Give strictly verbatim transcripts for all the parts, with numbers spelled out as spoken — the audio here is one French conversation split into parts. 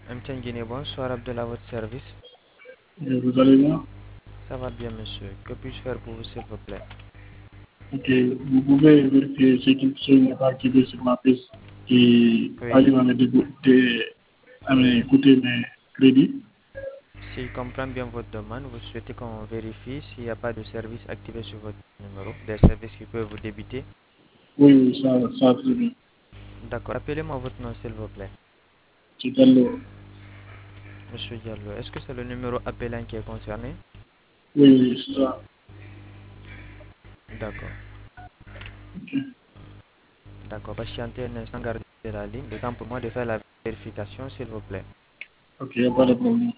M T N Guinée, bonsoir, Abdel à votre service. Et vous allez bien? Ça va bien, monsieur. Que puis-je faire pour vous, s'il vous plaît? Ok, vous pouvez vérifier ce qui ce n'est pas activé sur ma piste qui Oui, arrive à me, dégo- dé- à me oui. coûter mes crédits. Si je comprends bien votre demande, vous souhaitez qu'on vérifie s'il n'y a pas de service activé sur votre numéro, des services qui peuvent vous débiter. Oui, oui, ça, ça très bien. D'accord. Appelez-moi votre nom, s'il vous plaît. C'est Diallo. Monsieur Diallo, est-ce que c'est le numéro appelant qui est concerné? Oui, oui, c'est ça. D'accord. Ok, D'accord. Patientez un instant, gardez la ligne. Le temps pour moi de faire la vérification, s'il vous plaît. ok, il n'y a pas de problème.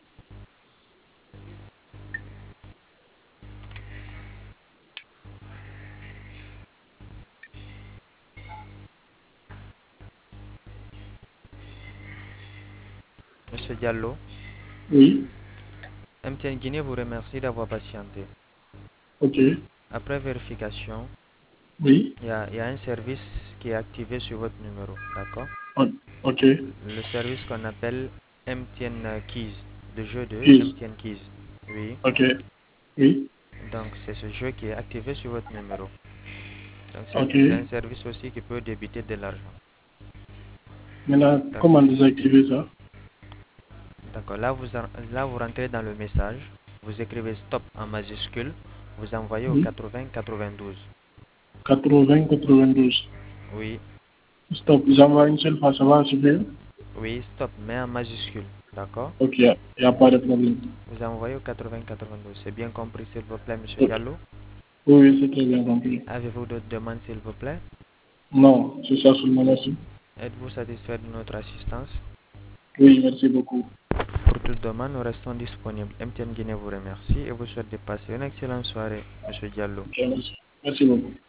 Monsieur Diallo, Oui, M T N Guinée vous remercie d'avoir patienté. ok, Après vérification, oui, il y a, il y a un service qui est activé sur votre numéro. D'accord? o- ok, Le service qu'on appelle M T N Keys, le jeu de yes, M T N Keys. Oui, ok, oui, donc c'est ce jeu qui est activé sur votre numéro. Donc c'est ok. c'est un service aussi qui peut débiter de l'argent. Maintenant, comment D'accord. désactiver ça? D'accord. Là vous, en- là, vous rentrez dans le message, vous écrivez stop en majuscule, vous envoyez au Oui, quatre-vingts quatre-vingt-douze. quatre-vingts quatre-vingt-douze. Oui, Stop, j'envoie une seule fois, ça va suffire? oui, stop, mais en majuscule. D'accord. Ok, il n'y a, a pas de problème. Vous envoyez au quatre-vingts quatre-vingt-douze. C'est bien compris, s'il vous plaît, monsieur Ok. Diallo. Oui, oui, c'est très bien compris. Avez-vous d'autres demandes, s'il vous plaît? Non, c'est ça seulement, merci. Êtes-vous satisfait de notre assistance? Oui, merci beaucoup. Pour toute demande, nous restons disponibles. M T N Guinée vous remercie et vous souhaite de passer une excellente soirée, monsieur Diallo. Ok, merci. Merci beaucoup.